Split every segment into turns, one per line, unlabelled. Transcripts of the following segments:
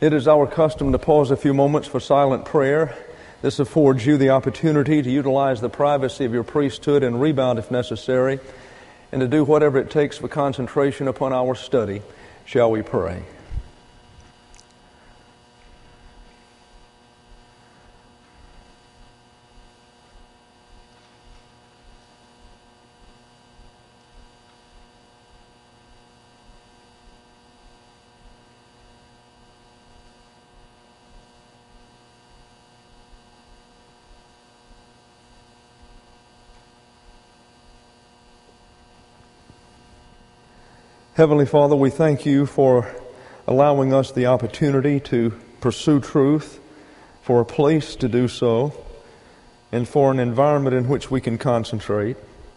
It is our custom to pause a few moments for silent prayer. This affords you the opportunity to utilize the privacy of your priesthood and rebound if necessary, and to do whatever it takes for concentration upon our study. Shall we pray? Heavenly Father, we thank you for allowing us the opportunity to pursue truth, for a place to do so, and for an environment in which we can concentrate.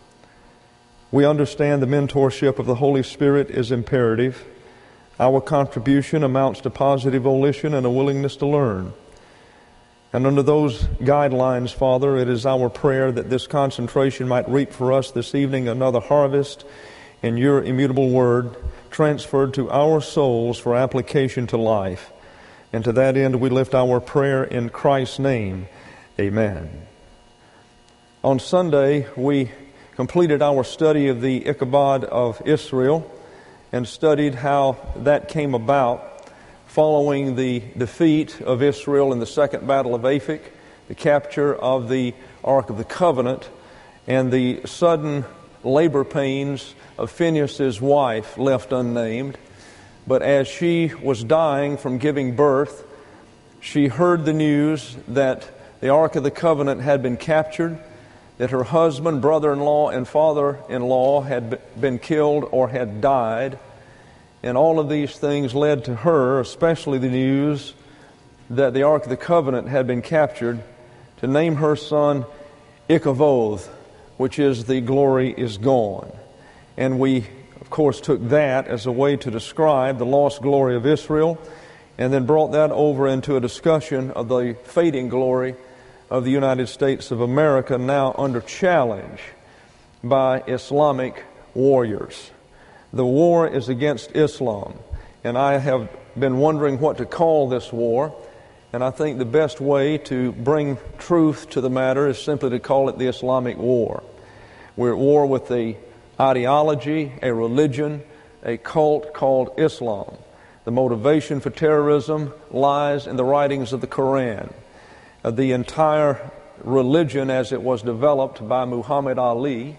We understand the mentorship of the Holy Spirit is imperative. Our contribution amounts to positive volition and a willingness to learn. And under those guidelines, Father, it is our prayer that this concentration might reap for us this evening another harvest in your immutable word, transferred to our souls for application to life. And to that end, we lift our prayer in Christ's name. Amen. On Sunday, we completed our study of the Ichabod of Israel and studied how that came about following the defeat of Israel in the Second Battle of Aphek, the capture of the Ark of the Covenant, and the sudden labor pains of Phinehas' wife, left unnamed. But as she was dying from giving birth, she heard the news that the Ark of the Covenant had been captured, that her husband, brother-in-law, and father-in-law had been killed or had died. And all of these things led to her, especially the news that the Ark of the Covenant had been captured, to name her son Ichabod, which is the glory is gone. And we, of course, took that as a way to describe the lost glory of Israel, and then brought that over into a discussion of the fading glory of the United States of America, now under challenge by Islamic warriors. The war is against Islam, and I have been wondering what to call this war, and I think the best way to bring truth to the matter is simply to call it the Islamic war. We're at war with the ideology, a religion, a cult called Islam. The motivation for terrorism lies in the writings of the Quran. The entire religion as it was developed by Muhammad Ali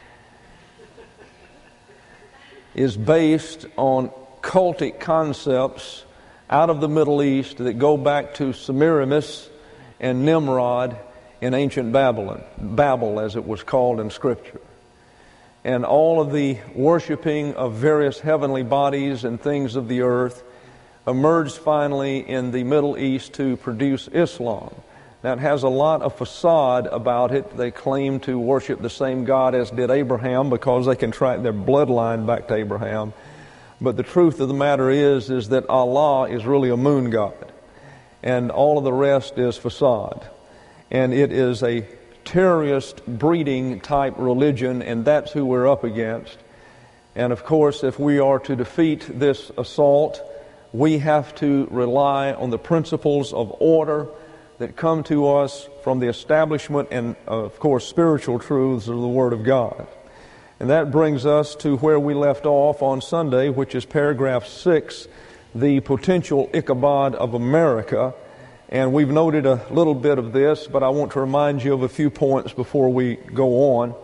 is based on cultic concepts out of the Middle East that go back to Semiramis and Nimrod in ancient Babylon, Babel as it was called in Scripture. And all of the worshiping of various heavenly bodies and things of the earth emerged finally in the Middle East to produce Islam. Now, it has a lot of facade about it. They claim to worship the same God as did Abraham because they can track their bloodline back to Abraham. But the truth of the matter is that Allah is really a moon god, and all of the rest is facade. And it is a terrorist breeding type religion, and that's who we're up against. And of course, if we are to defeat this assault, we have to rely on the principles of order that come to us from the establishment and, of course, spiritual truths of the Word of God. And that brings us to where we left off on Sunday, which is paragraph 6, the potential Ichabod of America. And we've noted a little bit of this, but I want to remind you of a few points before we go on.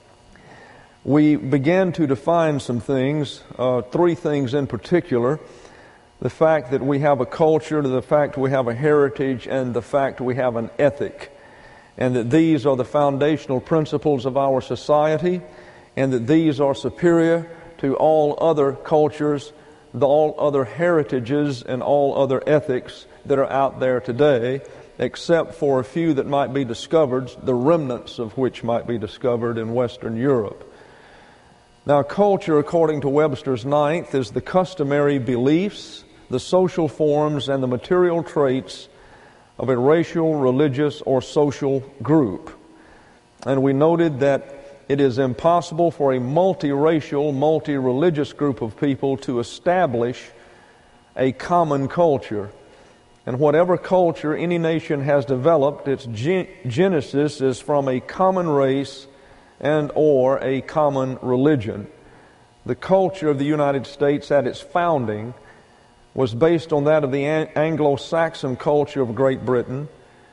We began to define some things, 3 things in particular. The fact that we have a culture, the fact we have a heritage, and the fact we have an ethic. And that these are the foundational principles of our society, and that these are superior to all other cultures, all other heritages, and all other ethics that are out there today, except for a few that might be discovered, the remnants of which might be discovered in Western Europe. Now, culture, according to Webster's Ninth, is the customary beliefs, the social forms, and the material traits of a racial, religious, or social group. And we noted that it is impossible for a multiracial, multi-religious group of people to establish a common culture And whatever culture any nation has developed, its genesis is from a common race and or a common religion. The culture of the United States at its founding was based on that of the Anglo-Saxon culture of Great Britain.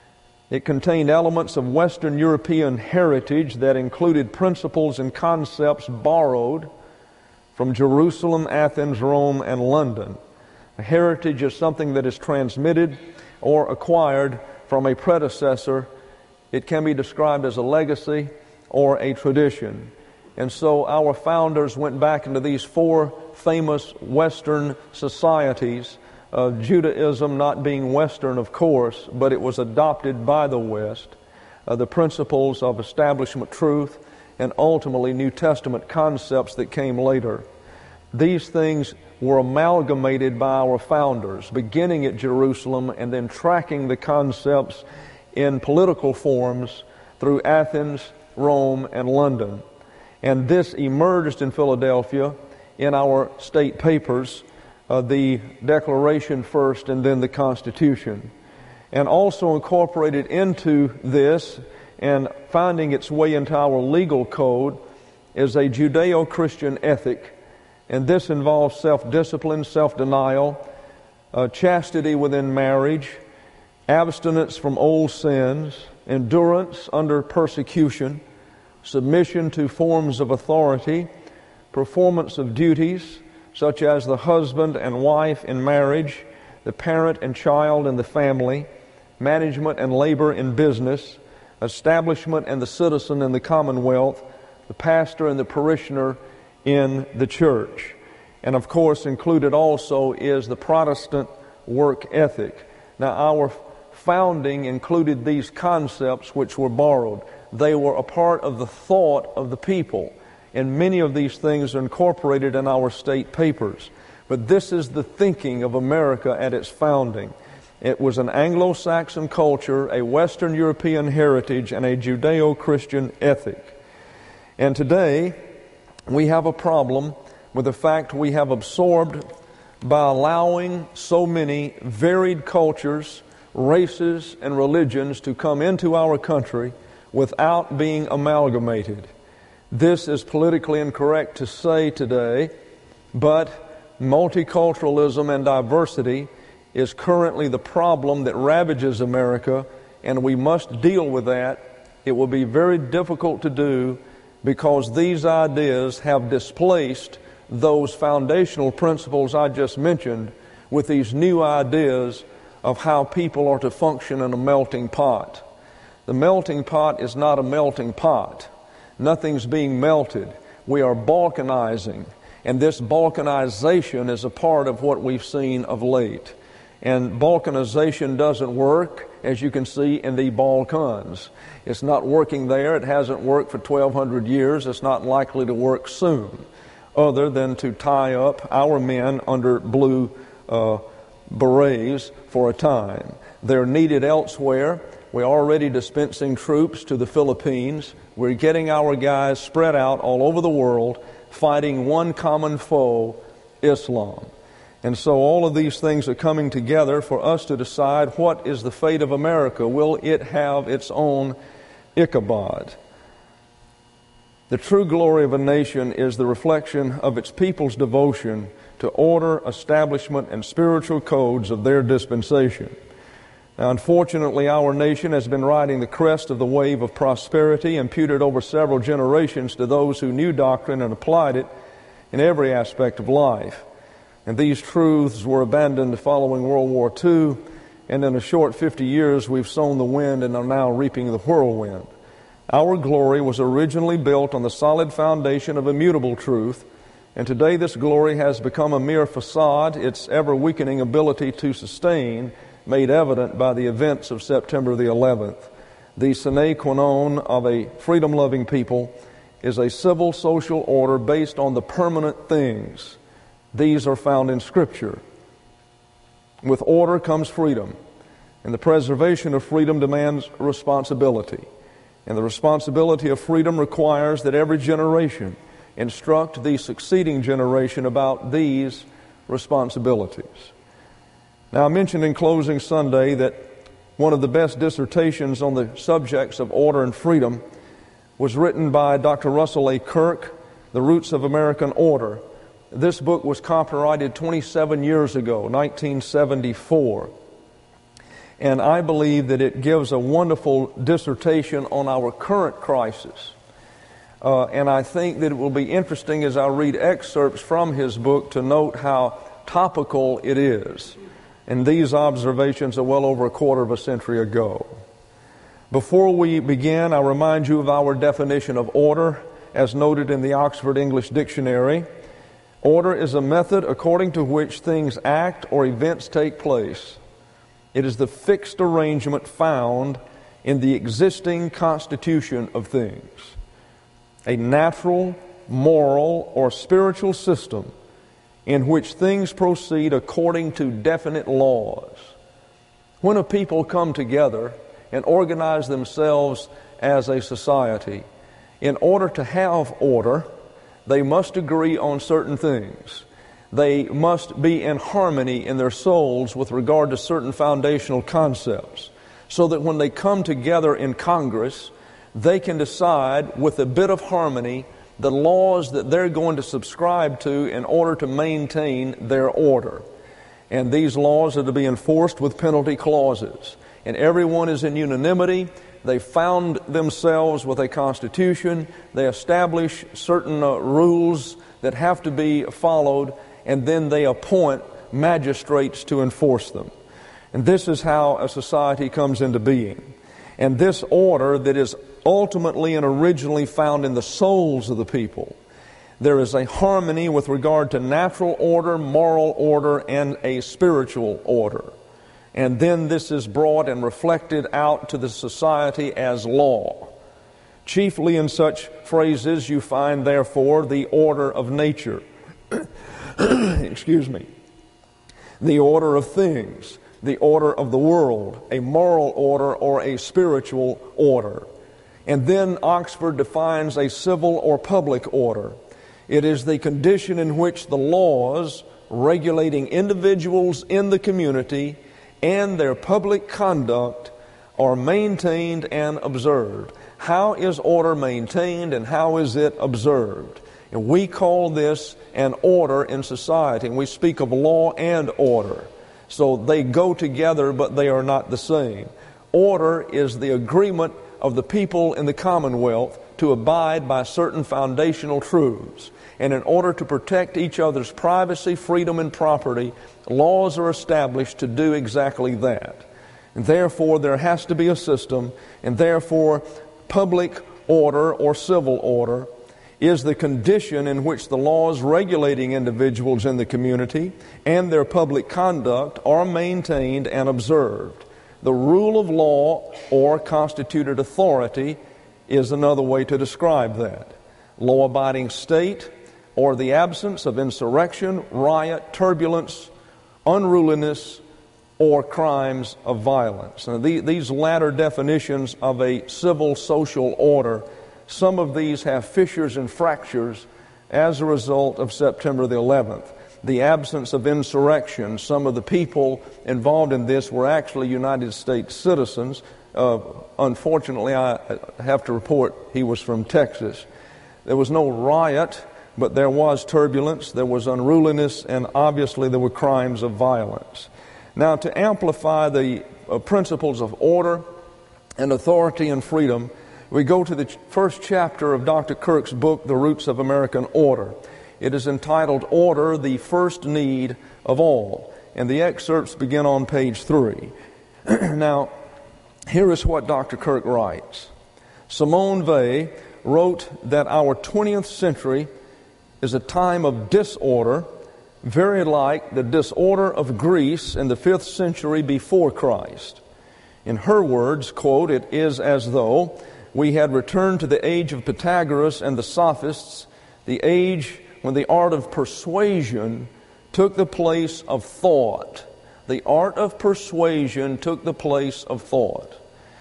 It contained elements of Western European heritage that included principles and concepts borrowed from Jerusalem, Athens, Rome, and London. A heritage is something that is transmitted or acquired from a predecessor. It can be described as a legacy or a tradition. And so our founders went back into these four famous Western societies, Judaism not being Western, of course, but it was adopted by the West, the principles of establishment truth, and ultimately New Testament concepts that came later. These things were amalgamated by our founders, beginning at Jerusalem and then tracking the concepts in political forms through Athens, Rome, and London. And this emerged in Philadelphia in our state papers, the Declaration first and then the Constitution. And also incorporated into this and finding its way into our legal code is a Judeo-Christian ethic. And this involves self-discipline, self-denial, chastity within marriage, abstinence from old sins, endurance under persecution, submission to forms of authority, performance of duties such as the husband and wife in marriage, the parent and child in the family, management and labor in business, establishment and the citizen in the commonwealth, the pastor and the parishioner in the church. And of course included also is the Protestant work ethic. Now our founding included these concepts which were borrowed. They were a part of the thought of the people. And many of these things are incorporated in our state papers. But this is the thinking of America at its founding. It was an Anglo-Saxon culture, a Western European heritage, and a Judeo-Christian ethic. And today, we have a problem with the fact we have absorbed by allowing so many varied cultures, races, and religions to come into our country without being amalgamated. This is politically incorrect to say today, but multiculturalism and diversity is currently the problem that ravages America, and we must deal with that. It will be very difficult to do because these ideas have displaced those foundational principles I just mentioned with these new ideas of how people are to function in a melting pot. The melting pot is not a melting pot. Nothing's being melted. We are balkanizing, and this balkanization is a part of what we've seen of late. And balkanization doesn't work, as you can see, in the Balkans. It's not working there. It hasn't worked for 1,200 years. It's not likely to work soon, other than to tie up our men under blue berets for a time. They're needed elsewhere. We're already dispensing troops to the Philippines. We're getting our guys spread out all over the world, fighting one common foe, Islam. And so all of these things are coming together for us to decide what is the fate of America. Will it have its own Ichabod? The true glory of a nation is the reflection of its people's devotion to order, establishment, and spiritual codes of their dispensation. Now, unfortunately, our nation has been riding the crest of the wave of prosperity imputed over several generations to those who knew doctrine and applied it in every aspect of life. And these truths were abandoned following World War II, and in a short 50 years we've sown the wind and are now reaping the whirlwind. Our glory was originally built on the solid foundation of immutable truth, and today this glory has become a mere facade, its ever-weakening ability to sustain made evident by the events of September the 11th. The sine qua non of a freedom-loving people is a civil social order based on the permanent things. These are found in Scripture. With order comes freedom, and the preservation of freedom demands responsibility. And the responsibility of freedom requires that every generation instruct the succeeding generation about these responsibilities. Now, I mentioned in closing Sunday that one of the best dissertations on the subjects of order and freedom was written by Dr. Russell A. Kirk, The Roots of American Order. This book was copyrighted 27 years ago, 1974. And I believe that it gives a wonderful dissertation on our current crisis. And I think that it will be interesting as I read excerpts from his book to note how topical it is. And these observations are well over a quarter of a century ago. Before we begin, I remind you of our definition of order as noted in the Oxford English Dictionary. Order is a method according to which things act or events take place. It is the fixed arrangement found in the existing constitution of things. A natural, moral, or spiritual system in which things proceed according to definite laws. When a people come together and organize themselves as a society, in order to have order, they must agree on certain things. They must be in harmony in their souls with regard to certain foundational concepts, so that when they come together in Congress, they can decide with a bit of harmony the laws that they're going to subscribe to in order to maintain their order. And these laws are to be enforced with penalty clauses. And everyone is in unanimity. They found themselves with a constitution. They establish certain rules that have to be followed, and then they appoint magistrates to enforce them. And this is how a society comes into being. And this order that is ultimately and originally found in the souls of the people, there is a harmony with regard to natural order, moral order, and a spiritual order. And then this is brought and reflected out to the society as law. Chiefly in such phrases you find, therefore, the order of nature. Excuse me. The order of things, the order of the world, a moral order or a spiritual order. And then Oxford defines a civil or public order. It is the condition in which the laws regulating individuals in the community and their public conduct are maintained and observed. How is order maintained and how is it observed? And we call this an order in society, and we speak of law and order. So they go together, but they are not the same. Order is the agreement of the people in the Commonwealth to abide by certain foundational truths. And in order to protect each other's privacy, freedom, and property, laws are established to do exactly that. And therefore, there has to be a system, and therefore, public order or civil order is the condition in which the laws regulating individuals in the community and their public conduct are maintained and observed. The rule of law or constituted authority is another way to describe that. Law-abiding state, or the absence of insurrection, riot, turbulence, unruliness, or crimes of violence. Now, these latter definitions of a civil social order, some of these have fissures and fractures as a result of September the 11th. The absence of insurrection, some of the people involved in this were actually United States citizens. Unfortunately, I have to report he was from Texas. There was no riot, but there was turbulence, there was unruliness, and obviously there were crimes of violence. Now, to amplify the principles of order and authority and freedom, we go to the first chapter of Dr. Kirk's book, The Roots of American Order. It is entitled, Order, the First Need of All. And the excerpts begin on page 3. Now, here is what Dr. Kirk writes. Simone Weil wrote that our 20th century is a time of disorder, very like the disorder of Greece in the 5th century before Christ. In her words, quote, it is as though we had returned to the age of Pythagoras and the sophists, the age when the art of persuasion took the place of thought. The art of persuasion took the place of thought.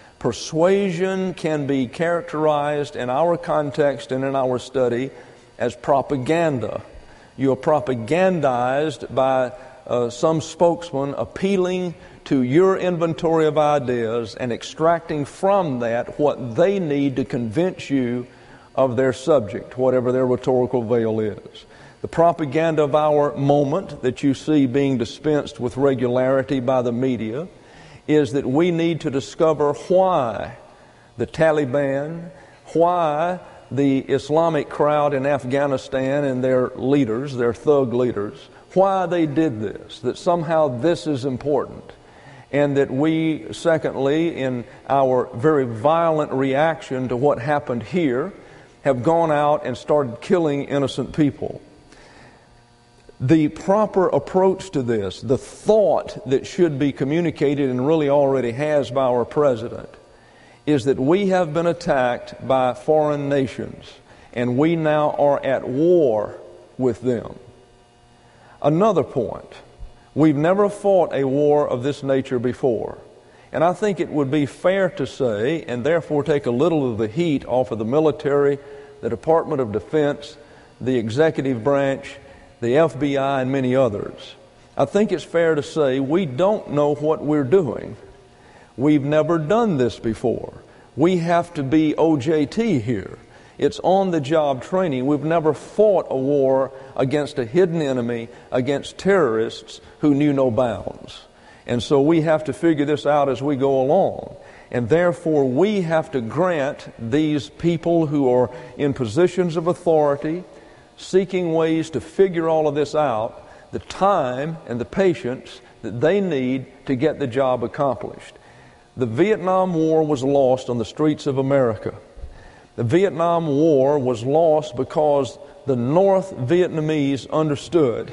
Persuasion can be characterized in our context and in our study as propaganda. You are propagandized by some spokesman appealing to your inventory of ideas and extracting from that what they need to convince you of their subject, whatever their rhetorical veil is. The propaganda of our moment that you see being dispensed with regularity by the media is that we need to discover why the Taliban, why the Islamic crowd in Afghanistan and their leaders, their thug leaders, why they did this, that somehow this is important. And that we, secondly, in our very violent reaction to what happened here, have gone out and started killing innocent people. The proper approach to this, the thought that should be communicated and really already has by our president, is that we have been attacked by foreign nations and we now are at war with them. Another point, we've never fought a war of this nature before. And I think it would be fair to say, and therefore take a little of the heat off of the military, the Department of Defense, the executive branch, the FBI, and many others. I think it's fair to say we don't know what we're doing. We've never done this before. We have to be OJT here. It's on-the-job training. We've never fought a war against a hidden enemy, against terrorists who knew no bounds. And so we have to figure this out as we go along. And therefore we have to grant these people who are in positions of authority, seeking ways to figure all of this out, the time and the patience that they need to get the job accomplished. The Vietnam War was lost on the streets of America. The Vietnam War was lost because the North Vietnamese understood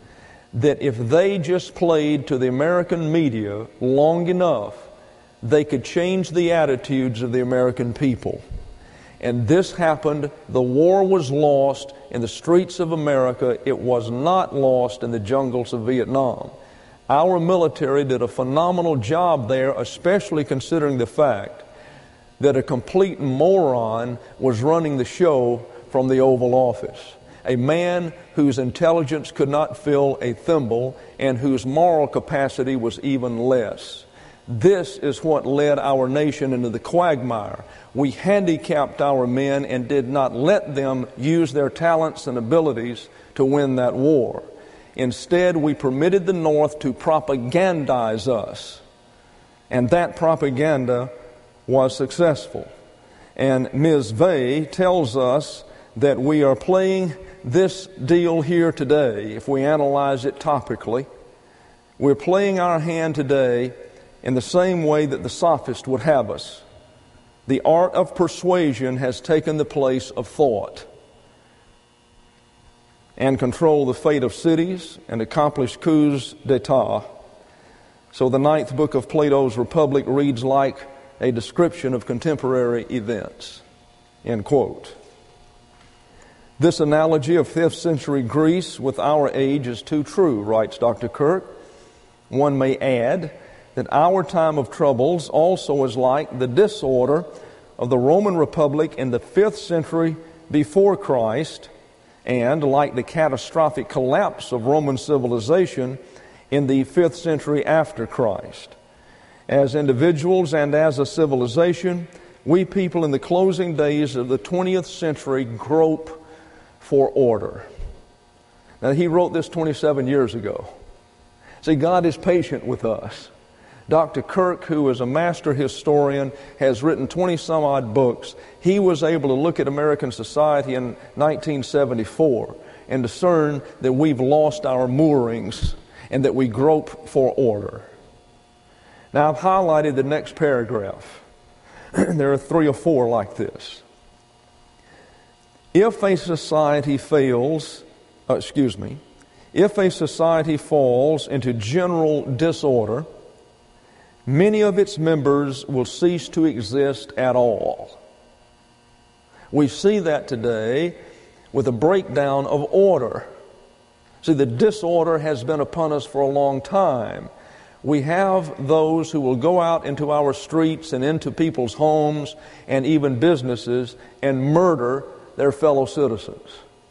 that if they just played to the American media long enough, they could change the attitudes of the American people. And this happened. The war was lost in the streets of America. It was not lost in the jungles of Vietnam. Our military did a phenomenal job there, especially considering the fact that a complete moron was running the show from the Oval Office. A man whose intelligence could not fill a thimble and whose moral capacity was even less. This is what led our nation into the quagmire. We handicapped our men and did not let them use their talents and abilities to win that war. Instead, we permitted the North to propagandize us. And that propaganda was successful. And Ms. Vey tells us that we are playing this deal here today, if we analyze it topically. We're playing our hand today in the same way that the sophist would have us. The art of persuasion has taken the place of thought and controlled the fate of cities and accomplished coups d'etat. So the 9th book of Plato's Republic reads like a description of contemporary events. End quote. This analogy of 5th century Greece with our age is too true, writes Dr. Kirk. One may add that our time of troubles also is like the disorder of the Roman Republic in the 5th century before Christ, and like the catastrophic collapse of Roman civilization in the 5th century after Christ. As individuals and as a civilization, we people in the closing days of the 20th century grope for order. Now, he wrote this 27 years ago. See, God is patient with us. Dr. Kirk, who is a master historian, has written 20-some-odd books. He was able to look at American society in 1974 and discern that we've lost our moorings and that we grope for order. Now, I've highlighted the next paragraph. There are 3 or 4 like this. If a society falls into general disorder, many of its members will cease to exist at all. We see that today with a breakdown of order. See, the disorder has been upon us for a long time. We have those who will go out into our streets and into people's homes and even businesses and murder their fellow citizens.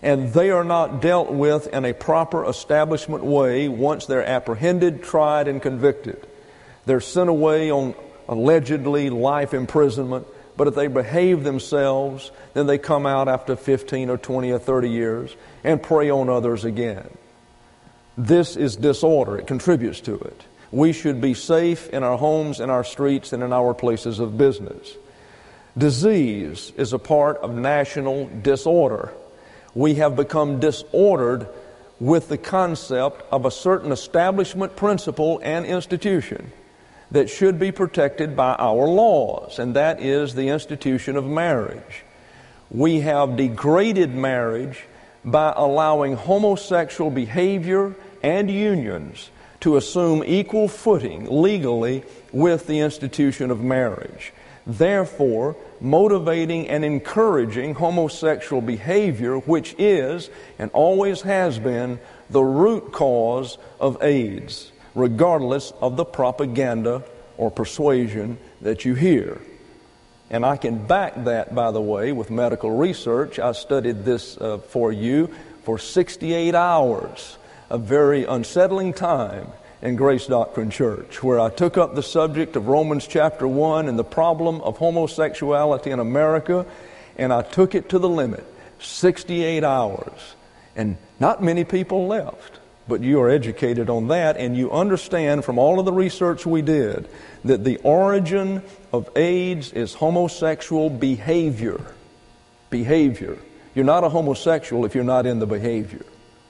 and they are not dealt with in a proper establishment way once they're apprehended, tried, and convicted. They're sent away on allegedly life imprisonment, but if they behave themselves, then they come out after 15 or 20 or 30 years and prey on others again. This is disorder. It contributes to it. We should be safe in our homes, in our streets, and in our places of business. Disease is a part of national disorder. We have become disordered with the concept of a certain establishment, principle, and institution that should be protected by our laws, and that is the institution of marriage. We have degraded marriage by allowing homosexual behavior and unions to assume equal footing legally with the institution of marriage, therefore motivating and encouraging homosexual behavior, which is and always has been the root cause of AIDS, regardless of the propaganda or persuasion that you hear. And I can back that, by the way, with medical research. I studied this for you for 68 hours, a very unsettling time in Grace Doctrine Church, where I took up the subject of Romans chapter 1 and the problem of homosexuality in America, and I took it to the limit, 68 hours. And not many people left. But you are educated on that, and you understand from all of the research we did that the origin of AIDS is homosexual behavior. Behavior. You're not a homosexual if you're not in the behavior.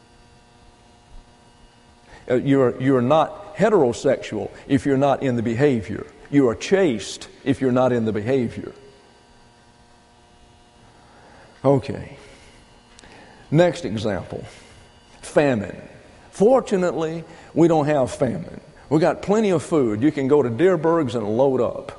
You're not heterosexual if you're not in the behavior. You are chaste if you're not in the behavior. Okay. Next example. Famine. Fortunately, we don't have famine. We got plenty of food. You can go to Deerberg's and load up.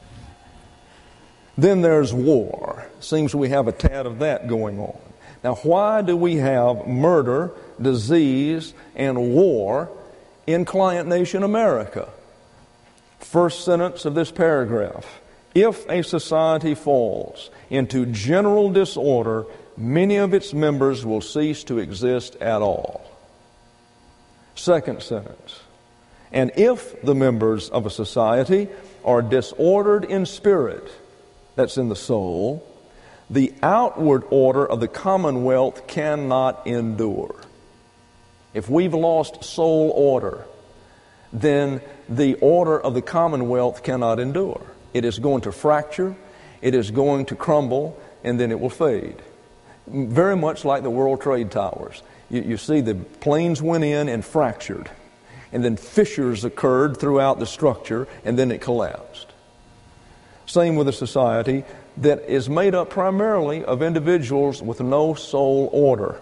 Then there's war. Seems we have a tad of that going on. Now, why do we have murder, disease, and war in Client Nation America? First sentence of this paragraph. If a society falls into general disorder, many of its members will cease to exist at all. Second sentence. And if the members of a society are disordered in spirit, that's in the soul, the outward order of the commonwealth cannot endure. If we've lost soul order, then the order of the commonwealth cannot endure. It is going to fracture, it is going to crumble, and then it will fade. Very much like the World Trade Towers. You see the planes went in and fractured, and then fissures occurred throughout the structure, and then it collapsed. Same with a society that is made up primarily of individuals with no soul order.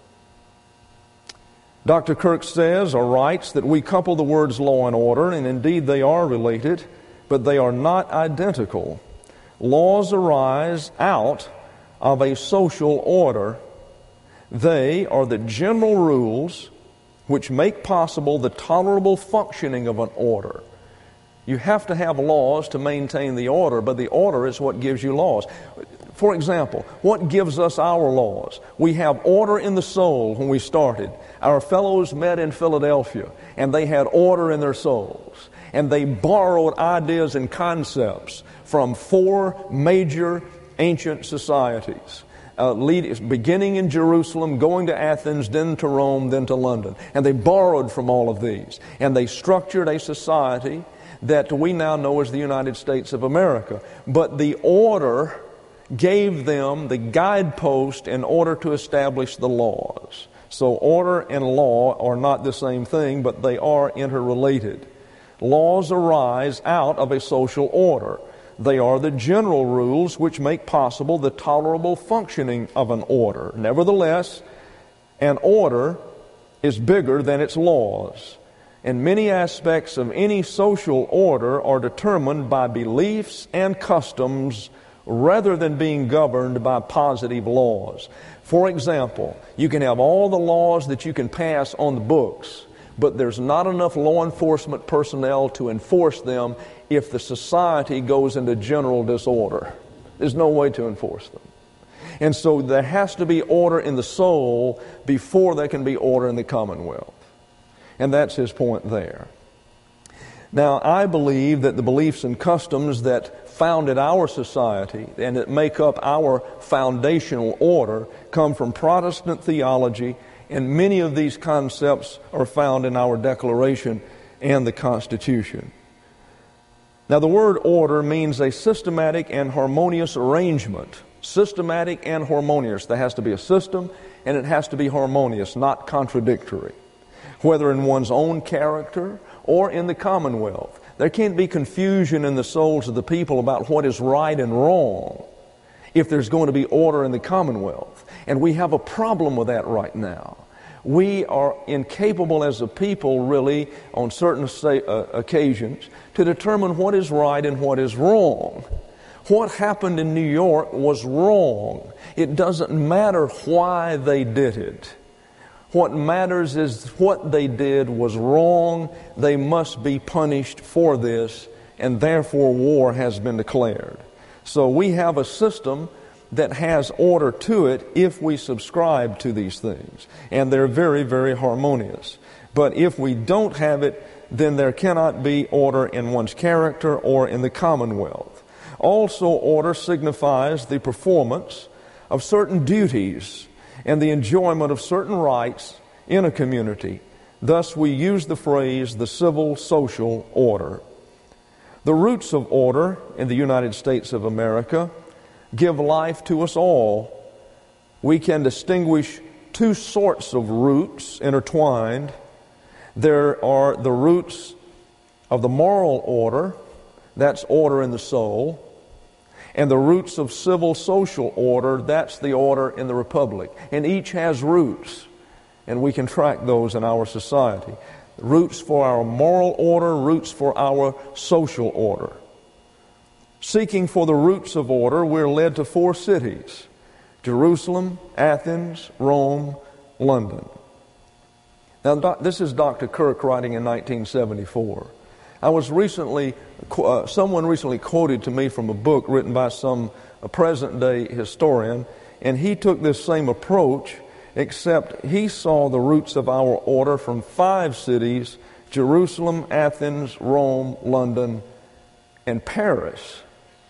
Dr. Kirk says or writes that we couple the words law and order, and indeed they are related, but they are not identical. Laws arise out of a social order. They are the general rules which make possible the tolerable functioning of an order. You have to have laws to maintain the order, but the order is what gives you laws. For example, what gives us our laws? We have order in the soul when we started. Our fellows met in Philadelphia, and they had order in their souls. And they borrowed ideas and concepts from 4 major ancient societies. Beginning in Jerusalem, going to Athens, then to Rome, then to London. And they borrowed from all of these. And they structured a society that we now know as the United States of America. But the order gave them the guidepost in order to establish the laws. So order and law are not the same thing, but they are interrelated. Laws arise out of a social order. They are the general rules which make possible the tolerable functioning of an order. Nevertheless, an order is bigger than its laws. And many aspects of any social order are determined by beliefs and customs rather than being governed by positive laws. For example, you can have all the laws that you can pass on the books, but there's not enough law enforcement personnel to enforce them if the society goes into general disorder. There's no way to enforce them. And so there has to be order in the soul before there can be order in the commonwealth. And that's his point there. Now, I believe that the beliefs and customs that founded our society and that make up our foundational order come from Protestant theology, and many of these concepts are found in our Declaration and the Constitution. Now, the word order means a systematic and harmonious arrangement. Systematic and harmonious. There has to be a system, and it has to be harmonious, not contradictory. Whether in one's own character or in the commonwealth. There can't be confusion in the souls of the people about what is right and wrong if there's going to be order in the commonwealth. And we have a problem with that right now. We are incapable as a people, really, on certain occasions, to determine what is right and what is wrong. What happened in New York was wrong. It doesn't matter why they did it. What matters is what they did was wrong. They must be punished for this, and therefore war has been declared. So we have a system that has order to it if we subscribe to these things. And they're very, very harmonious. But if we don't have it, then there cannot be order in one's character or in the commonwealth. Also, order signifies the performance of certain duties and the enjoyment of certain rights in a community. Thus, we use the phrase the civil social order. The roots of order in the United States of America give life to us all. We can distinguish two sorts of roots intertwined. There are the roots of the moral order, that's order in the soul, and the roots of civil social order, that's the order in the republic. And each has roots, and we can track those in our society. Roots for our moral order, roots for our social order. Seeking for the roots of order, we're led to 4 cities: Jerusalem, Athens, Rome, London. Now, this is Dr. Kirk writing in 1974. I was recently, someone recently quoted to me from a book written by a present-day historian, and he took this same approach, except he saw the roots of our order from 5 cities: Jerusalem, Athens, Rome, London, and Paris.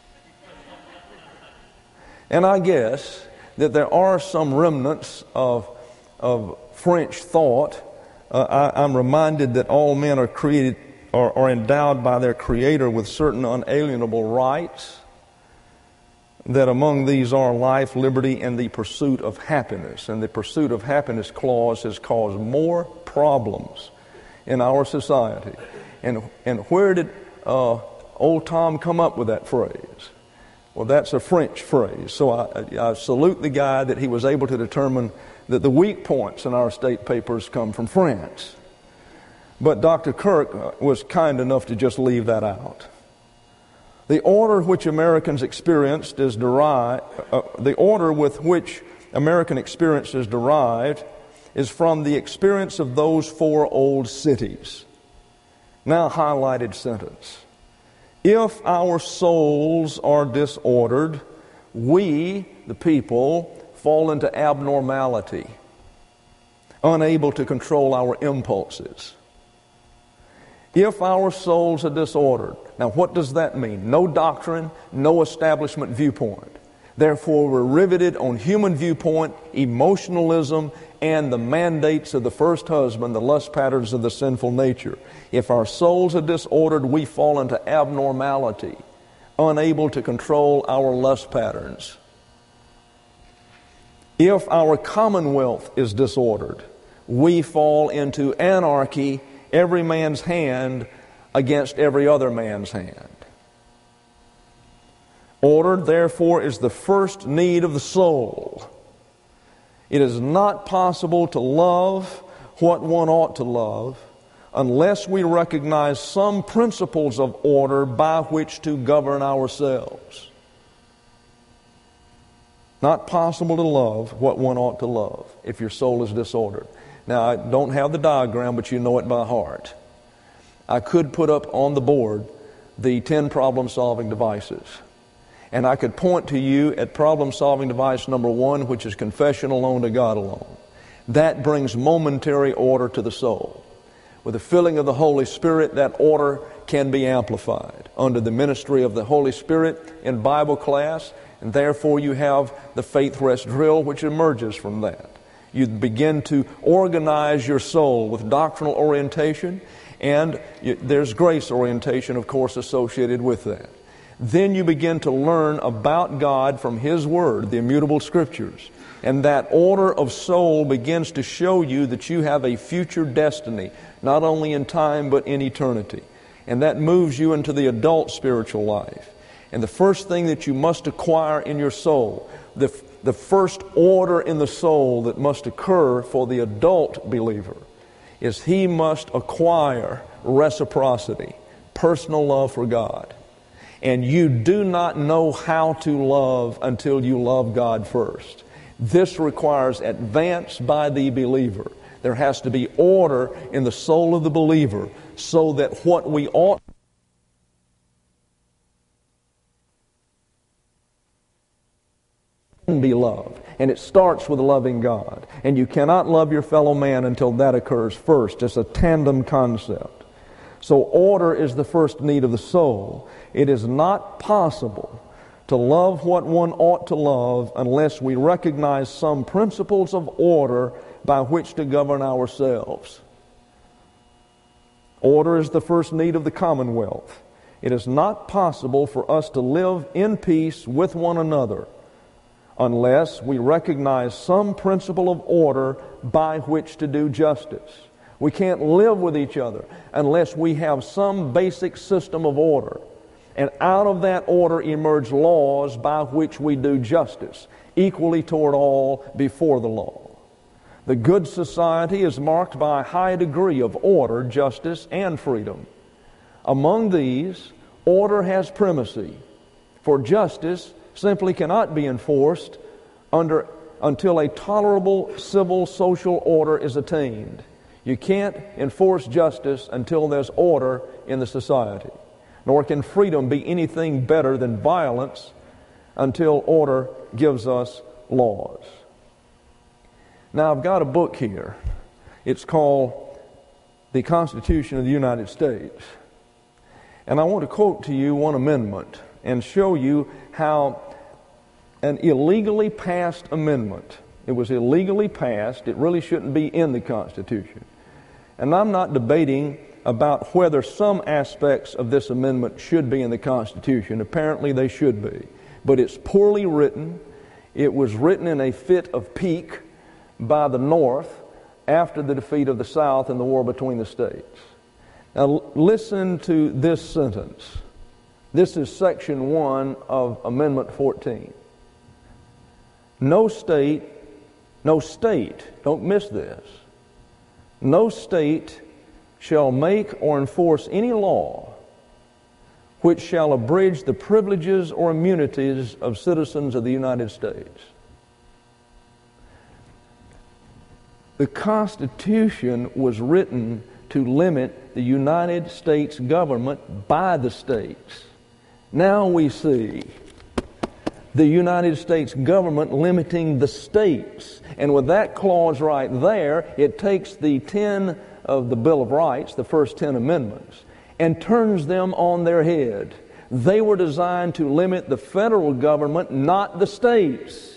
And I guess that there are some remnants of French thought. I'm reminded that all men are created are endowed by their Creator with certain unalienable rights, that among these are life, liberty, and the pursuit of happiness. And the pursuit of happiness clause has caused more problems in our society. And where did old Tom come up with that phrase? Well, that's a French phrase. So I salute the guy that he was able to determine that the weak points in our state papers come from France. But Dr. Kirk was kind enough to just leave that out. The order which Americans experienced is derived. The order with which American experience is derived is from the experience of those 4 old cities. Now, highlighted sentence: if our souls are disordered, we, the people, fall into abnormality, unable to control our impulses. If our souls are disordered. Now, what does that mean? No doctrine, no establishment viewpoint. Therefore, we're riveted on human viewpoint, emotionalism, and the mandates of the first husband, the lust patterns of the sinful nature. If our souls are disordered, we fall into abnormality, unable to control our lust patterns. If our commonwealth is disordered, we fall into anarchy, every man's hand against every other man's hand. Order, therefore, is the first need of the soul. It is not possible to love what one ought to love unless we recognize some principles of order by which to govern ourselves. Not possible to love what one ought to love if your soul is disordered. Now, I don't have the diagram, but you know it by heart. I could put up on the board the 10 problem-solving devices. And I could point to you at problem-solving device number 1, which is confession alone to God alone. That brings momentary order to the soul. With the filling of the Holy Spirit, that order can be amplified under the ministry of the Holy Spirit in Bible class, and therefore you have the faith rest drill which emerges from that. You begin to organize your soul with doctrinal orientation, and there's grace orientation, of course, associated with that. Then you begin to learn about God from His Word, the immutable Scriptures. And that order of soul begins to show you that you have a future destiny, not only in time but in eternity. And that moves you into the adult spiritual life. And the first thing that you must acquire in your soul, the first order in the soul that must occur for the adult believer, is he must acquire reciprocity, personal love for God. And you do not know how to love until you love God first. This requires advance by the believer. There has to be order in the soul of the believer so that what we ought to be loved. And it starts with loving God. And you cannot love your fellow man until that occurs first. It's a tandem concept. So order is the first need of the soul. It is not possible to love what one ought to love unless we recognize some principles of order by which to govern ourselves. Order is the first need of the commonwealth. It is not possible for us to live in peace with one another unless we recognize some principle of order by which to do justice. We can't live with each other unless we have some basic system of order. And out of that order emerge laws by which we do justice, equally toward all before the law. The good society is marked by a high degree of order, justice, and freedom. Among these, order has primacy, for justice simply cannot be enforced until a tolerable civil social order is attained. You can't enforce justice until there's order in the society. Nor can freedom be anything better than violence until order gives us laws. Now, I've got a book here. It's called The Constitution of the United States. And I want to quote to you one amendment and show you how an illegally passed amendment, it was illegally passed, it really shouldn't be in the Constitution. And I'm not debating about whether some aspects of this amendment should be in the Constitution. Apparently they should be. But it's poorly written. It was written in a fit of pique by the North after the defeat of the South in the war between the states. Now listen to this sentence. This is section 1 of Amendment 14. No state, don't miss this, no state shall make or enforce any law which shall abridge the privileges or immunities of citizens of the United States. The Constitution was written to limit the United States government by the states. Now we see the United States government limiting the states. And with that clause right there, it takes the 10 of the Bill of Rights, the first 10 amendments, and turns them on their head. They were designed to limit the federal government, not the states.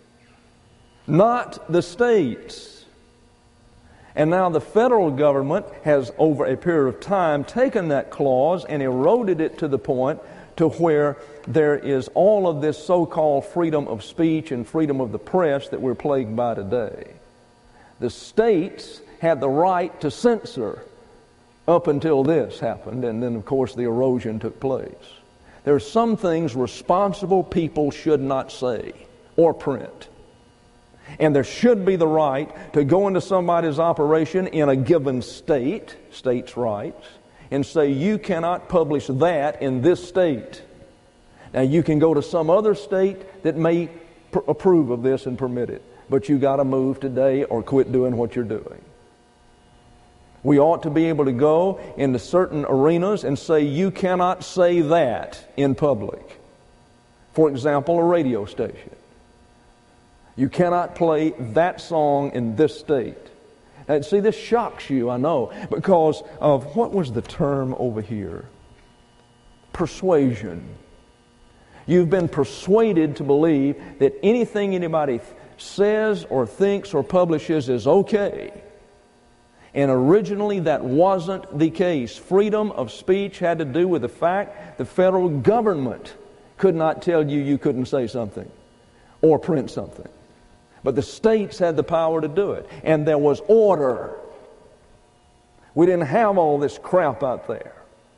Not the states. And now the federal government has, over a period of time, taken that clause and eroded it to the point to where there is all of this so-called freedom of speech and freedom of the press that we're plagued by today. The states had the right to censor up until this happened, and then of course the erosion took place. There are some things responsible people should not say or print. And there should be the right to go into somebody's operation in a given state, states' rights, and say, you cannot publish that in this state. Now, you can go to some other state that may approve of this and permit it, but you got to move today or quit doing what you're doing. We ought to be able to go into certain arenas and say, you cannot say that in public.
For example, a radio station. You cannot play that song in this state. And see, this shocks you, I know, because of, what was the term over here? Persuasion. You've been persuaded to believe that anything anybody says or thinks or publishes is okay. And originally that wasn't the case. Freedom of speech had to do with the fact the federal government could not tell you you couldn't say something or print something. But the states had the power to do it. And there was order. We didn't have all this crap out there.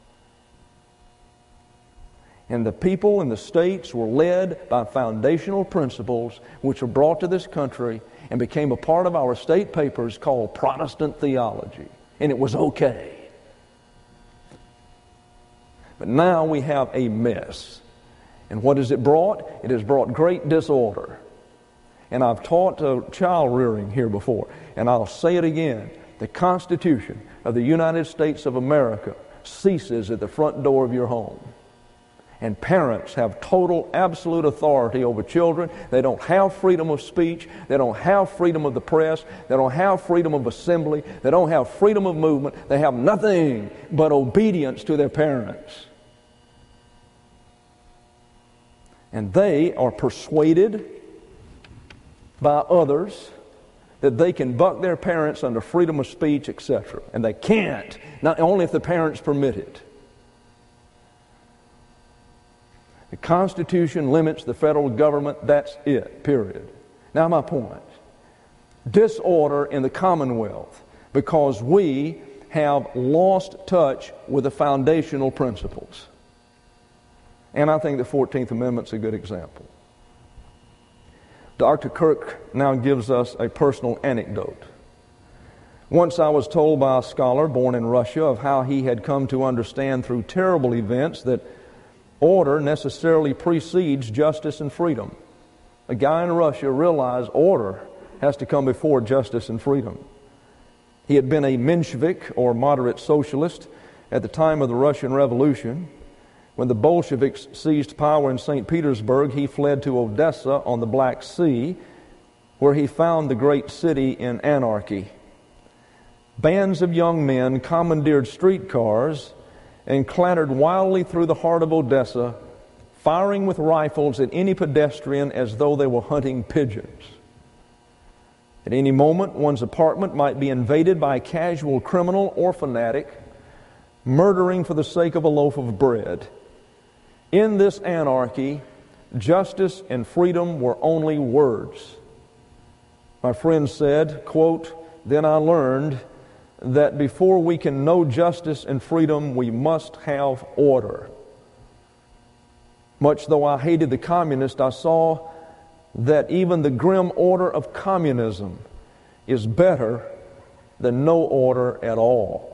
And the people in the states were led by foundational principles which were brought to this country and became a part of our state papers called Protestant theology. And it was okay. But now we have a mess. And what has it brought? It has brought great disorder. And I've taught child rearing here before, and I'll say it again. The Constitution of the United States of America ceases at the front door of your home. And parents have total, absolute authority over children. They don't have freedom of speech. They don't have freedom of the press. They don't have freedom of assembly. They don't have freedom of movement. They have nothing but obedience to their parents. And they are persuaded by others that they can buck their parents under freedom of speech, etc. And they can't, not only if the parents permit it. The Constitution limits the federal government, that's it, period. Now my point. Disorder in the Commonwealth because we have lost touch with the foundational principles. And I think the 14th Amendment's a good example. Dr. Kirk now gives us a personal anecdote. Once I was told by a scholar born in Russia of how he had come to understand through terrible events that order necessarily precedes justice and freedom. A guy in Russia realized order has to come before justice and freedom. He had been a Menshevik, or moderate socialist, at the time of the Russian Revolution. When the Bolsheviks seized power in St. Petersburg, he fled to Odessa on the Black Sea, where he found the great city in anarchy. Bands of young men commandeered streetcars and clattered wildly through the heart of Odessa, firing with rifles at any pedestrian as though they were hunting pigeons. At any moment, one's apartment might be invaded by a casual criminal or fanatic, murdering for the sake of a loaf of bread. In this anarchy, justice and freedom were only words. My friend said, quote, "Then I learned that before we can know justice and freedom, we must have order." Much though I hated the communists, I saw that even the grim order of communism is better than no order at all.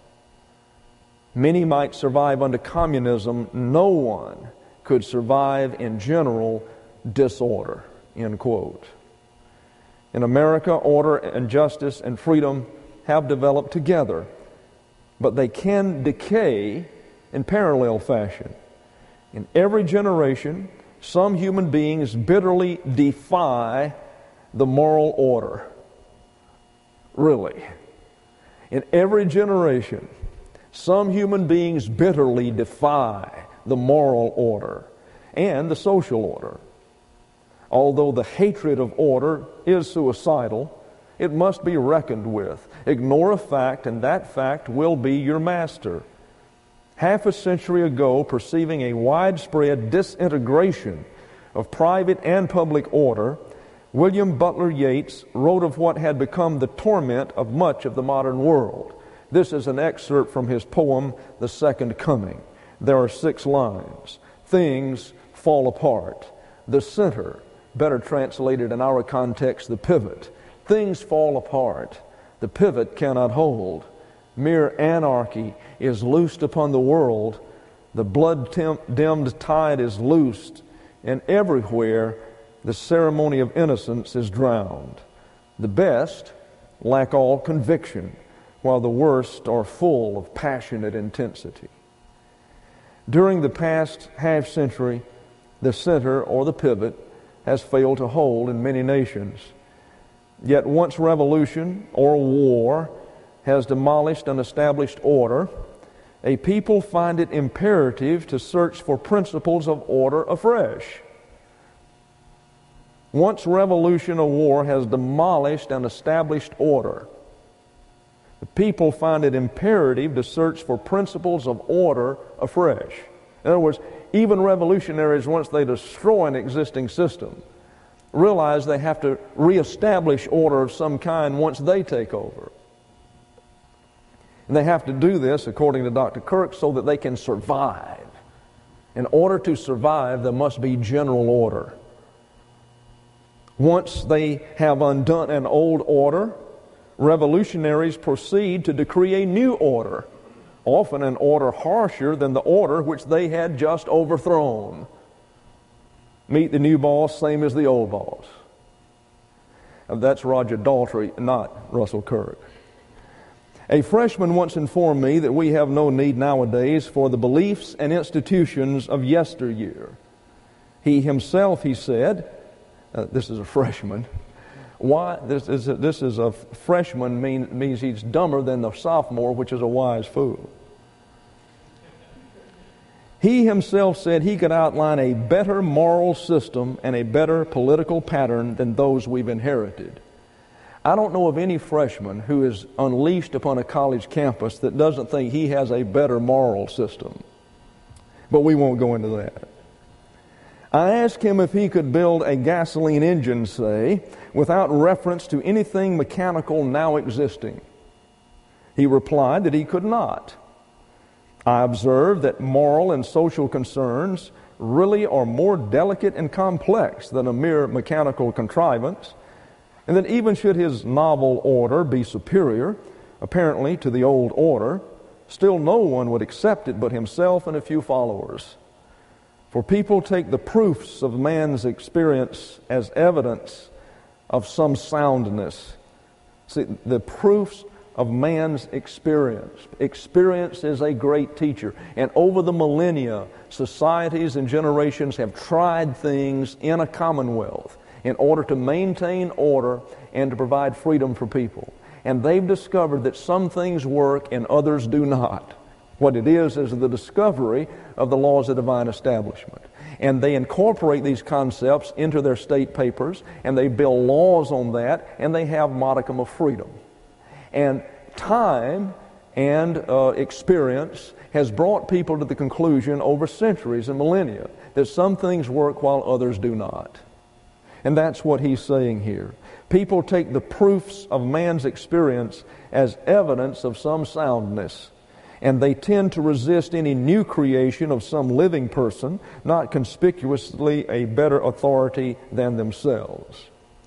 Many might survive under communism. No one could survive in general disorder, end quote. In America, order and justice and freedom have developed together, but they can decay in parallel fashion. In every generation, some human beings bitterly defy the moral order. Really. In every generation, some human beings bitterly defy the moral order and the social order. Although the hatred of order is suicidal, it must be reckoned with. Ignore a fact, and that fact will be your master. Half a century ago, perceiving a widespread disintegration of private and public order, William Butler Yeats wrote of what had become the torment of much of the modern world. This is an excerpt from his poem, The Second Coming. There are 6 lines. Things fall apart. The center, better translated in our context, the pivot. Things fall apart. The pivot cannot hold. Mere anarchy is loosed upon the world. The blood-dimmed tide is loosed, and everywhere the ceremony of innocence is drowned. The best lack all conviction, while the worst are full of passionate intensity. During the past half-century, the center or the pivot has failed to hold in many nations. Yet once revolution or war has demolished an established order, a people find it imperative to search for principles of order afresh. Once revolution or war has demolished an established order, the people find it imperative to search for principles of order afresh. In other words, even revolutionaries, once they destroy an existing system, realize they have to reestablish order of some kind once they take over. And they have to do this, according to Dr. Kirk, so that they can survive. In order to survive, there must be general order. Once they have undone an old order, revolutionaries proceed to decree a new order, often an order harsher than the order which they had just overthrown. Meet the new boss, same as the old boss. That's Roger Daltrey, not Russell Kirk. A freshman once informed me that we have no need nowadays for the beliefs and institutions of yesteryear. He himself, he said, this is a freshman. Why? This is a freshman means he's dumber than the sophomore, which is a wise fool. He himself said he could outline a better moral system and a better political pattern than those we've inherited. I don't know of any freshman who is unleashed upon a college campus that doesn't think he has a better moral system. But we won't go into that. I asked him if he could build a gasoline engine, say, without reference to anything mechanical now existing. He replied that he could not. I observed that moral and social concerns really are more delicate and complex than a mere mechanical contrivance, and that even should his novel order be superior, apparently, to the old order, still no one would accept it but himself and a few followers. For people take the proofs of man's experience as evidence of some soundness. See, the proofs of man's experience. Experience is a great teacher. And over the millennia, societies and generations have tried things in a commonwealth in order to maintain order and to provide freedom for people. And they've discovered that some things work and others do not. What it is the discovery of the laws of divine establishment. And they incorporate these concepts into their state papers, and they build laws on that, and they have modicum of freedom. And time and experience has brought people to the conclusion over centuries and millennia that some things work while others do not. And that's what he's saying here. People take the proofs of man's experience as evidence of some soundness, and they tend to resist any new creation of some living person, not conspicuously a better authority than themselves.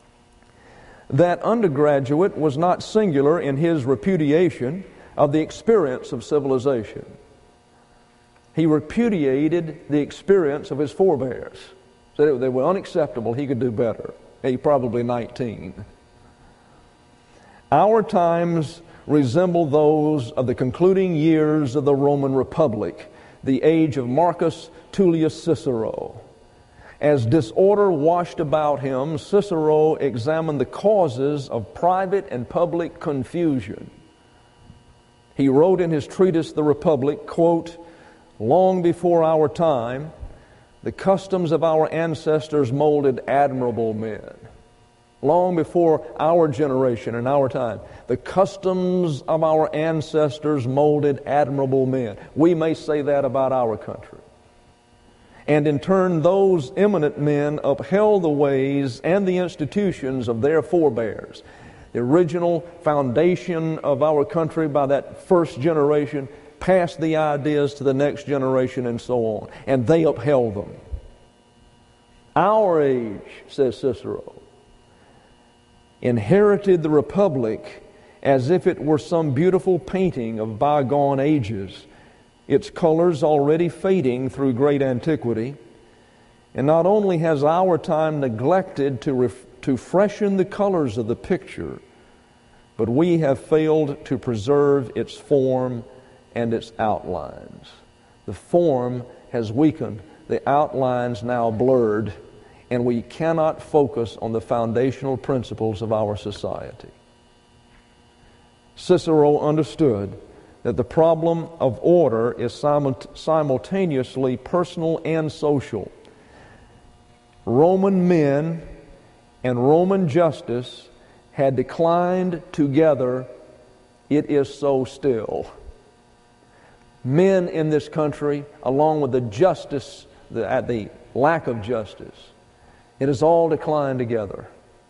That undergraduate was not singular in his repudiation of the experience of civilization. He repudiated the experience of his forebears. Said they were unacceptable, he could do better. He probably 19. Our times resemble those of the concluding years of the Roman Republic, the age of Marcus Tullius Cicero. As disorder washed about him, Cicero examined the causes of private and public confusion. He wrote in his treatise, The Republic, quote, "Long before our time, the customs of our ancestors molded admirable men." Long before our generation and our time, the customs of our ancestors molded admirable men. We may say that about our country. And in turn, those eminent men upheld the ways and the institutions of their forebears. The original foundation of our country by that first generation passed the ideas to the next generation and so on. And they upheld them. Our age, says Cicero, inherited the Republic as if it were some beautiful painting of bygone ages, its colors already fading through great antiquity. And not only has our time neglected to freshen the colors of the picture, but we have failed to preserve its form and its outlines. The form has weakened, the outlines now blurred, and we cannot focus on the foundational principles of our society. Cicero understood that the problem of order is simultaneously personal and social. Roman men and Roman justice had declined together. It is so still. Men in this country, along with the justice, the lack of justice, it has all declined together.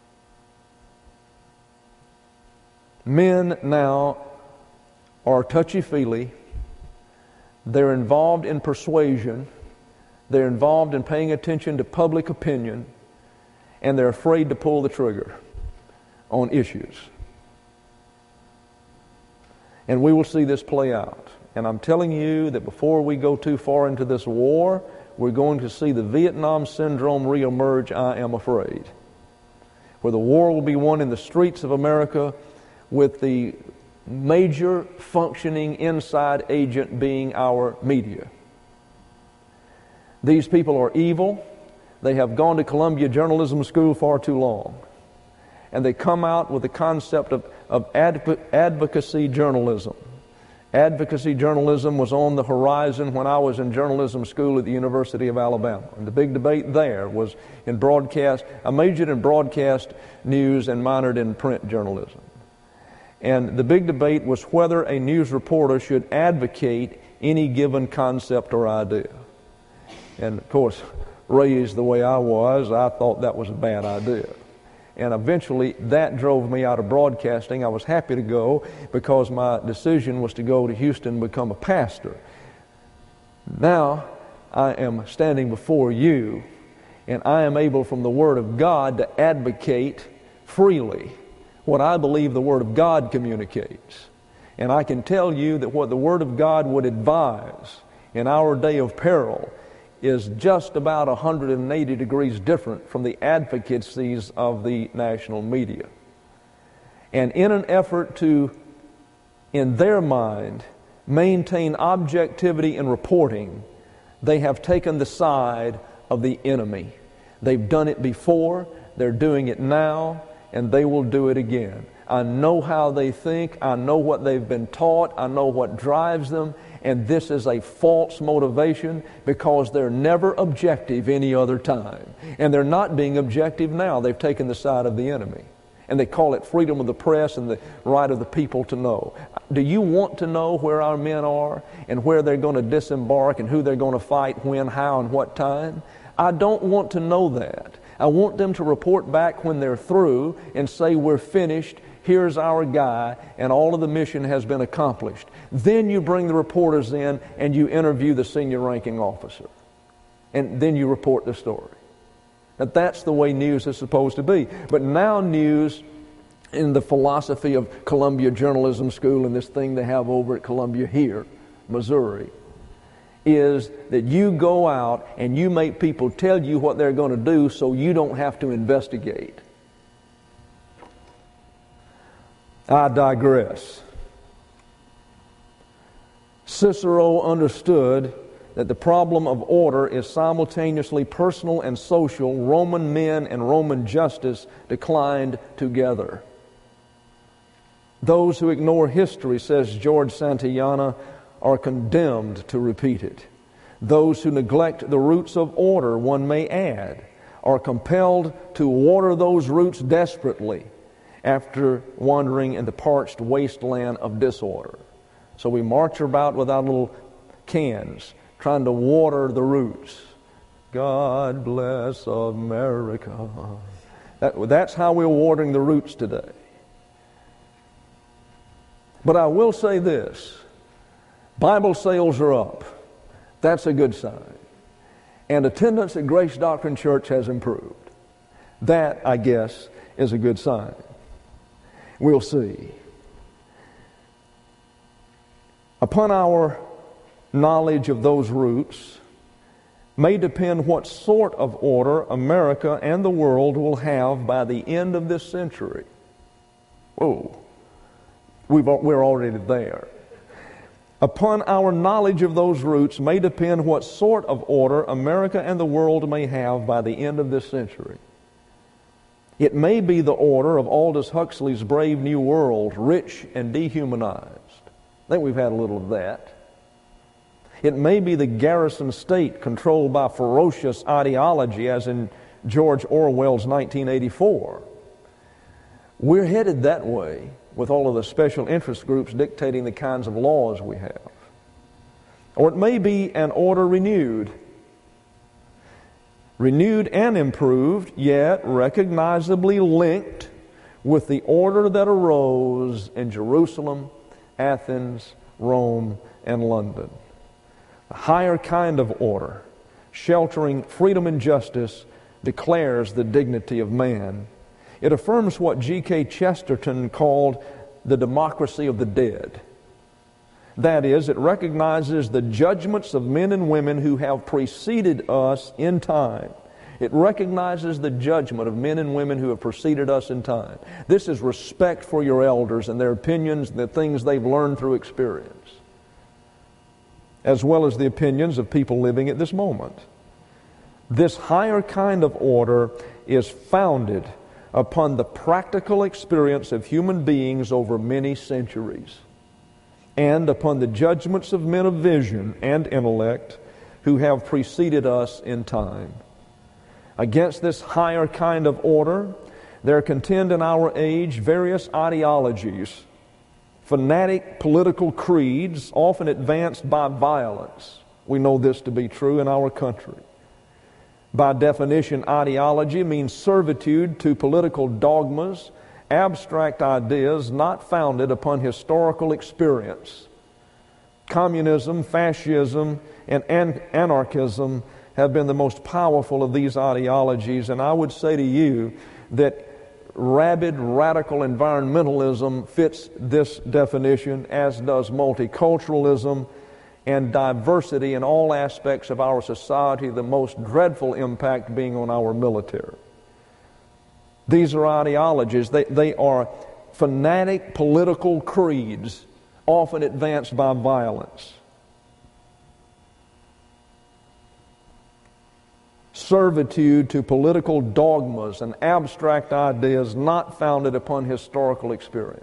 Men now are touchy-feely. They're involved in persuasion. They're involved in paying attention to public opinion. And they're afraid to pull the trigger on issues. And we will see this play out. And I'm telling you that before we go too far into this war, we're going to see the Vietnam syndrome reemerge, I am afraid. Where the war will be won in the streets of America with the major functioning inside agent being our media. These people are evil. They have gone to Columbia Journalism School far too long. And they come out with the concept of advocacy journalism. Advocacy journalism was on the horizon when I was in journalism school at the University of Alabama. And the big debate there was in broadcast. I majored in broadcast news and minored in print journalism. And the big debate was whether a news reporter should advocate any given concept or idea. And of course, raised the way I was, I thought that was a bad idea. And eventually that drove me out of broadcasting. I was happy to go because my decision was to go to Houston and become a pastor. Now I am standing before you, and I am able from the Word of God to advocate freely what I believe the Word of God communicates. And I can tell you that what the Word of God would advise in our day of peril is just about 180 degrees different from the advocacies of the national media. And in an effort to, in their mind, maintain objectivity in reporting, they have taken the side of the enemy. They've done it before, they're doing it now, and they will do it again. I know how they think, I know what they've been taught, I know what drives them, and this is a false motivation because they're never objective any other time. And they're not being objective now. They've taken the side of the enemy. And they call it freedom of the press and the right of the people to know. Do you want to know where our men are and where they're going to disembark and who they're going to fight, when, how, and what time? I don't want to know that. I want them to report back when they're through and say, we're finished, here's our guy, and all of the mission has been accomplished. Then you bring the reporters in and you interview the senior ranking officer. And then you report the story. Now that's the way news is supposed to be. But now news, in the philosophy of Columbia Journalism School and this thing they have over at Columbia here, Missouri, is that you go out and you make people tell you what they're going to do so you don't have to investigate. I digress. Cicero understood that the problem of order is simultaneously personal and social. Roman men and Roman justice declined together. Those who ignore history, says George Santayana, are condemned to repeat it. Those who neglect the roots of order, one may add, are compelled to water those roots desperately after wandering in the parched wasteland of disorder. So we march about with our little cans trying to water the roots. God bless America. That's how we're watering the roots today. But I will say this. Bible sales are up. That's a good sign. And attendance at Grace Doctrine Church has improved. That, I guess, is a good sign. We'll see. Upon our knowledge of those roots may depend what sort of order America and the world will have by the end of this century. Whoa. We're already there. Upon our knowledge of those roots may depend what sort of order America and the world may have by the end of this century. It may be the order of Aldous Huxley's Brave New World, rich and dehumanized. I think we've had a little of that. It may be the garrison state controlled by ferocious ideology, as in George Orwell's 1984. We're headed that way with all of the special interest groups dictating the kinds of laws we have. Or it may be an order renewed and improved, yet recognizably linked with the order that arose in Jerusalem, Athens, Rome, and London. A higher kind of order, sheltering freedom and justice, declares the dignity of man. It affirms what G.K. Chesterton called the democracy of the dead. That is, it recognizes the judgments of men and women who have preceded us in time. It recognizes the judgment of men and women who have preceded us in time. This is respect for your elders and their opinions and the things they've learned through experience, as well as the opinions of people living at this moment. This higher kind of order is founded upon the practical experience of human beings over many centuries, and upon the judgments of men of vision and intellect who have preceded us in time. Against this higher kind of order, there contend in our age various ideologies, fanatic political creeds, often advanced by violence. We know this to be true in our country. By definition, ideology means servitude to political dogmas, abstract ideas not founded upon historical experience. Communism, fascism, and anarchism have been the most powerful of these ideologies, and I would say to you that rabid, radical environmentalism fits this definition, as does multiculturalism and diversity in all aspects of our society, the most dreadful impact being on our military. These are ideologies. They are fanatic political creeds, often advanced by violence. Servitude to political dogmas and abstract ideas not founded upon historical experience.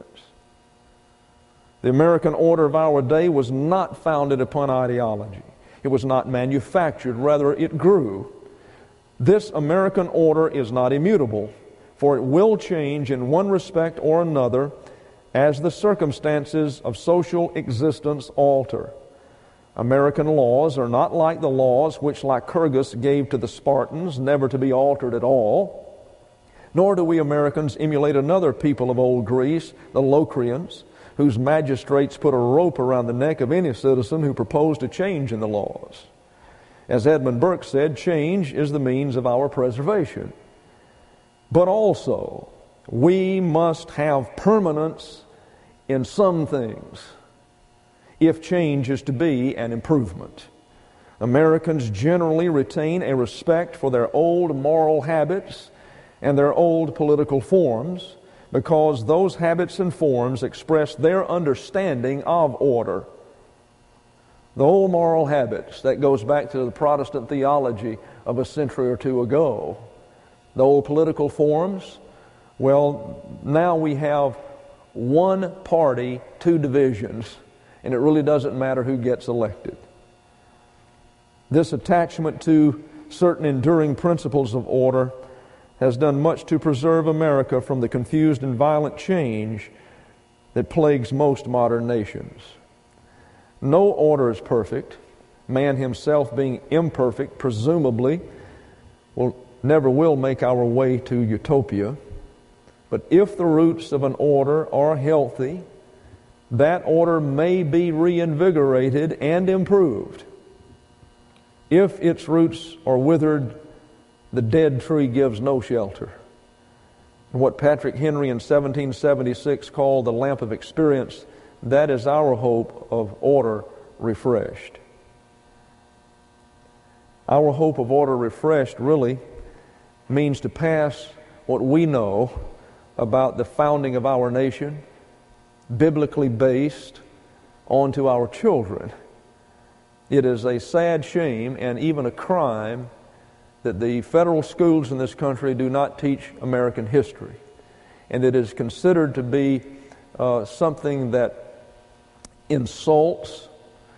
The American order of our day was not founded upon ideology. It was not manufactured, rather it grew. This American order is not immutable, for it will change in one respect or another as the circumstances of social existence alter. American laws are not like the laws which Lycurgus gave to the Spartans, never to be altered at all. Nor do we Americans emulate another people of old Greece, the Locrians, whose magistrates put a rope around the neck of any citizen who proposed a change in the laws. As Edmund Burke said, change is the means of our preservation. But also, we must have permanence in some things if change is to be an improvement. Americans generally retain a respect for their old moral habits and their old political forms, because those habits and forms express their understanding of order. The old moral habits, that goes back to the Protestant theology of a century or two ago. The old political forms, well, now we have one party, two divisions, and it really doesn't matter who gets elected. This attachment to certain enduring principles of order has done much to preserve America from the confused and violent change that plagues most modern nations. No order is perfect. Man himself, being imperfect, presumably, never will make our way to utopia. But if the roots of an order are healthy, that order may be reinvigorated and improved. If its roots are withered, the dead tree gives no shelter. And what Patrick Henry in 1776 called the lamp of experience, that is our hope of order refreshed. Our hope of order refreshed really means to pass what we know about the founding of our nation, biblically based, onto our children. It is a sad shame and even a crime that the federal schools in this country do not teach American history. And it is considered to be something that insults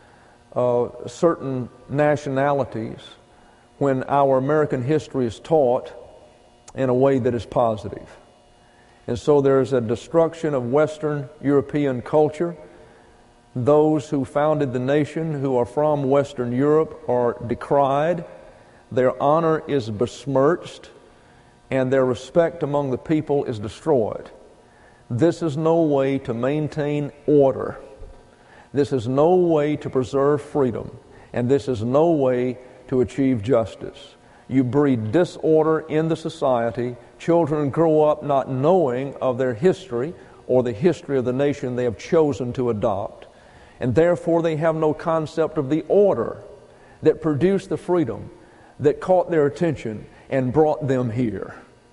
certain nationalities when our American history is taught in a way that is positive. And so there's a destruction of Western European culture. Those who founded the nation, who are from Western Europe, are decried. Their honor is besmirched, and their respect among the people is destroyed. This is no way to maintain order. This is no way to preserve freedom, and this is no way to achieve justice. You breed disorder in the society. Children grow up not knowing of their history or the history of the nation they have chosen to adopt, and therefore they have no concept of the order that produced the freedom that caught their attention and brought them here.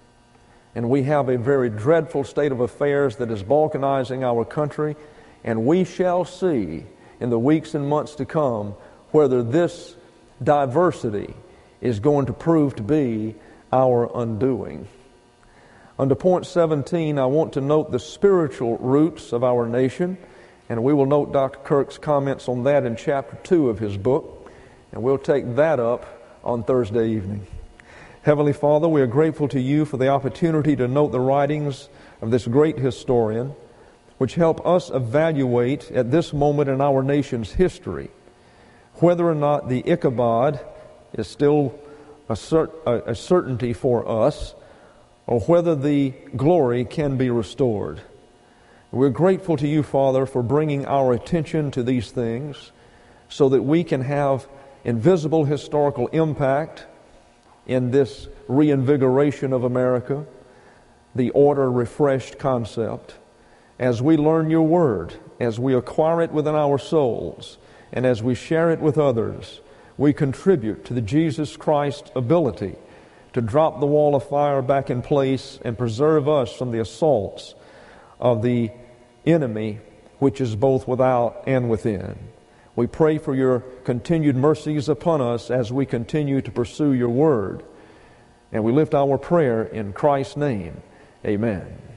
And we have a very dreadful state of affairs that is balkanizing our country, and we shall see in the weeks and months to come whether this diversity is going to prove to be our undoing. Under point 17, I want to note the spiritual roots of our nation, and we will note Dr. Kirk's comments on that in chapter 2 of his book, and we'll take that up on Thursday evening. Heavenly Father, we are grateful to you for the opportunity to note the writings of this great historian, which help us evaluate at this moment in our nation's history whether or not the Ichabod is still a certainty for us, or whether the glory can be restored. We're grateful to you, Father, for bringing our attention to these things so that we can have invisible historical impact in this reinvigoration of America, the order refreshed concept. As we learn your word, as we acquire it within our souls, and as we share it with others, we contribute to the Jesus Christ ability to drop the wall of fire back in place and preserve us from the assaults of the enemy, which is both without and within. We pray for your continued mercies upon us as we continue to pursue your word. And we lift our prayer in Christ's name. Amen.